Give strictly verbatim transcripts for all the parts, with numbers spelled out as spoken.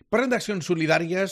Parlem d'accions solidàries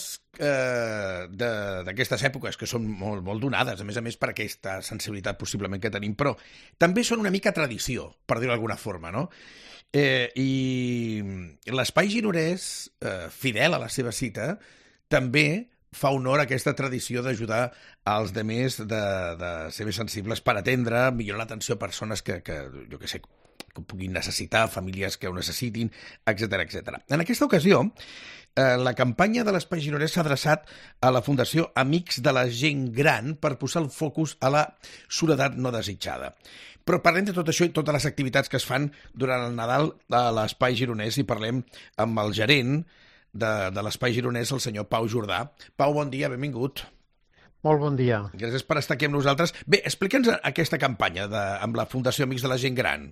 eh, d'aquestes èpoques, que són molt, molt donades, a més a més per aquesta sensibilitat possiblement que tenim, però també són una mica tradició, per dir-ho d'alguna forma, no? Eh, I l'Espai Gironès, eh, fidel a la seva cita, també fa honor a aquesta tradició d'ajudar als demés de, de ser més sensibles per atendre, millorar l'atenció a persones que, que jo què sé, que ho puguin necessitar, famílies que ho necessitin, etcètera, etcètera. En aquesta ocasió, eh, la campanya de l'Espai Gironès s'ha adreçat a la Fundació Amics de la Gent Gran per posar el focus a la soledat no desitjada. Però parlem de tot això i totes les activitats que es fan durant el Nadal a l'Espai Gironès i parlem amb el gerent de, de l'Espai Gironès, el senyor Pau Jordà. Pau, bon dia, benvingut. Molt bon dia. Gràcies per estar aquí amb nosaltres. Bé, explica'ns aquesta campanya de, amb la Fundació Amics de la Gent Gran.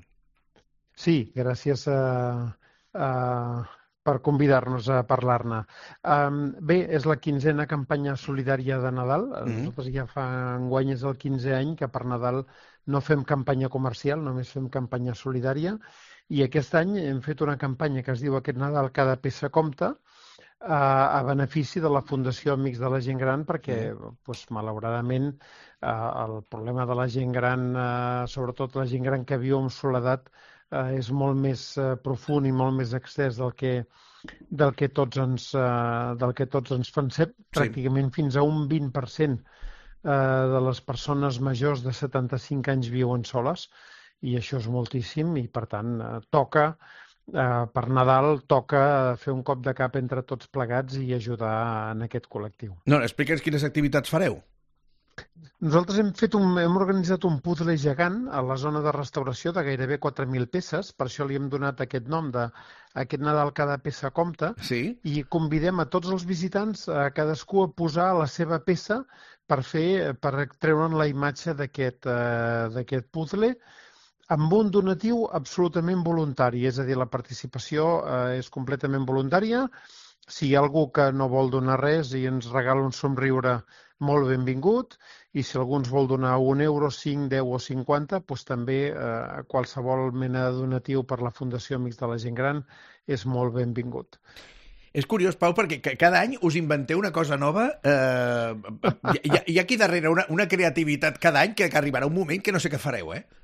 Sí, gràcies a, a, per convidar-nos a parlar-ne. Um, bé, és la quinzena campanya solidària de Nadal. Mm-hmm. Nosaltres ja fa enguany és el quinzè any que per Nadal no fem campanya comercial, només fem campanya solidària. I aquest any hem fet una campanya que es diu Aquest Nadal cada peça compta, a, a benefici de la Fundació Amics de la Gent Gran, perquè, doncs, malauradament, eh, el problema de la gent gran, eh, sobretot la gent gran que viu en soledat, eh, és molt més eh, profund i molt més extès del que, del que tots ens, eh, del que tots ens pensem. Sí. Pràcticament fins a un vint per cent eh, de les persones majors de setanta-cinc anys viuen soles, i això és moltíssim, i per tant eh, toca, eh, per Nadal, toca fer un cop de cap entre tots plegats i ajudar en aquest col·lectiu. No, explica'ns quines activitats fareu. Nosaltres hem, fet un, hem organitzat un puzzle gegant a la zona de restauració de gairebé quatre mil peces, per això li hem donat aquest nom de Aquest Nadal cada peça compta, sí? I convidem a tots els visitants, a cadascú a posar la seva peça per fer, per treure'n la imatge d'aquest eh, d'aquest puzzle, amb un donatiu absolutament voluntari, és a dir, la participació eh, és completament voluntària. Si hi ha algú que no vol donar res i ens regala un somriure, molt benvingut, i si algú ens vol donar un euro, cinc, deu o cinquanta, doncs també eh, qualsevol mena de donatiu per la Fundació Amics de la Gent Gran és molt benvingut. És curiós, Pau, perquè cada any us inventeu una cosa nova. Eh, hi, ha, hi ha aquí darrere una, una creativitat cada any que, que arribarà un moment que no sé què fareu, eh?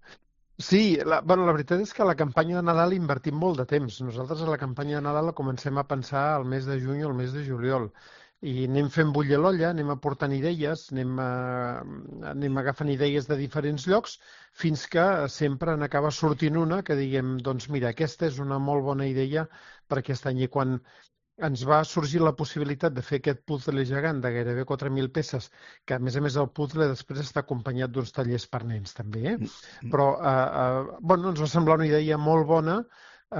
Sí, la, bueno, la veritat és que a la campanya de Nadal invertim molt de temps. Nosaltres a la campanya de Nadal la comencem a pensar al mes de juny o al mes de juliol. I anem fent bullir l'olla, anem aportant idees, anem, a, anem agafant idees de diferents llocs, fins que sempre n'acaba sortint una que diguem, doncs mira, aquesta és una molt bona idea per aquest any. I quan ens va sorgir la possibilitat de fer aquest puzzle gegant de gairebé quatre mil peces, que a més a més el puzzle després està acompanyat d'uns tallers per nens també, eh? Però eh, eh, bueno, ens va semblar una idea molt bona. Eh,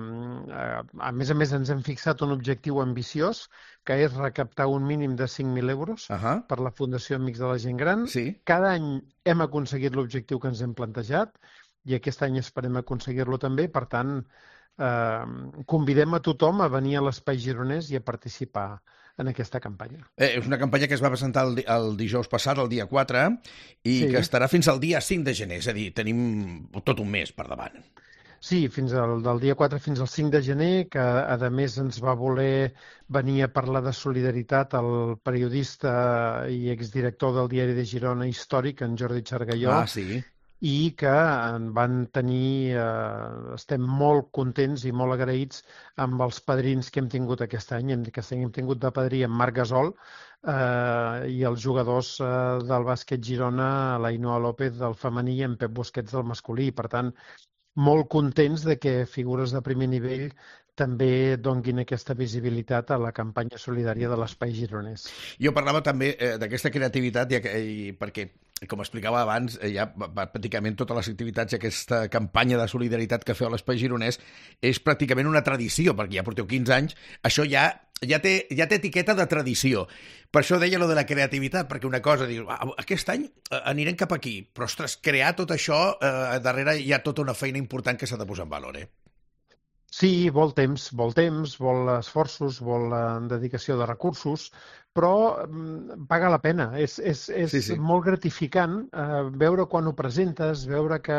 a més a més ens hem fixat un objectiu ambiciós, que és recaptar un mínim de cinc mil euros uh-huh. per la Fundació Amics de la Gent Gran. Sí. Cada any hem aconseguit l'objectiu que ens hem plantejat i aquest any esperem aconseguir-lo també. Per tant, eh, convidem a tothom a venir a l'Espai Gironès i a participar en aquesta campanya. Eh, és una campanya que es va presentar el, el dijous passat, el dia quatre, i sí. que estarà fins al dia cinc de gener, és a dir, tenim tot un mes per davant. Sí, fins al del dia quatre fins al cinc de gener, que a més ens va voler venir a parlar de solidaritat el periodista i exdirector del Diari de Girona històric, en Jordi Xargalló, ah, sí. i que en van tenir, eh, estem molt contents i molt agraïts amb els padrins que hem tingut aquest any. Aquest any hem tingut de padrí en Marc Gasol eh, i els jugadors eh, del bàsquet Girona, l'Ainoa López del femení i en Pep Busquets del masculí. Per tant, molt contents de que figures de primer nivell també donguin aquesta visibilitat a la campanya solidària de l'Espai Gironès. Jo parlava també eh, d'aquesta creativitat i, i perquè, com explicava abans, eh, ja pràcticament totes les activitats i aquesta campanya de solidaritat que feu a l'Espai Gironès és pràcticament una tradició, perquè ja porteu quinze anys, això ja ja té, ja té etiqueta de tradició. Per això deia lo de la creativitat, perquè una cosa, dius, aquest any anirem cap aquí, però, ostres, crear tot això, eh, darrere hi ha tota una feina important que s'ha de posar en valor, eh? Sí, vol temps, vol temps, vol esforços, vol dedicació de recursos, però paga la pena. És, és, és sí, sí. molt gratificant eh, veure quan ho presentes, veure que,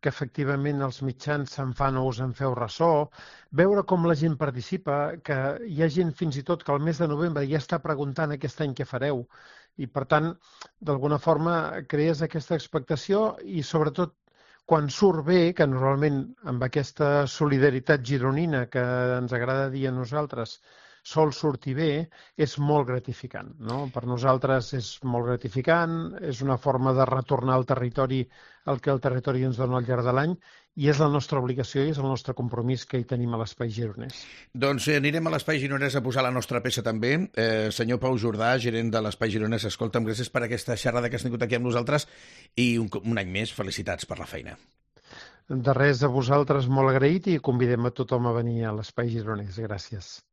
que efectivament els mitjans se'n fan o us en feu ressò, veure com la gent participa, que hi ha gent fins i tot que al mes de novembre ja està preguntant aquest any què fareu, i per tant, d'alguna forma, crees aquesta expectació i sobretot quan surt bé, que normalment amb aquesta solidaritat gironina que ens agrada dir a nosaltres, sol sortir bé, és molt gratificant, no? Per nosaltres és molt gratificant, és una forma de retornar al territori el que el territori ens dona al llarg de l'any i és la nostra obligació i és el nostre compromís que hi tenim a l'Espai Gironès. Doncs eh, anirem a l'Espai Gironès a posar la nostra peça també. Eh, senyor Pau Jordà, gerent de l'Espai Gironès, escolta'm, gràcies per aquesta xerrada que has tingut aquí amb nosaltres i un, un any més, felicitats per la feina. De res, a vosaltres molt agraït i convidem a tothom a venir a l'Espai Gironès. Gràcies.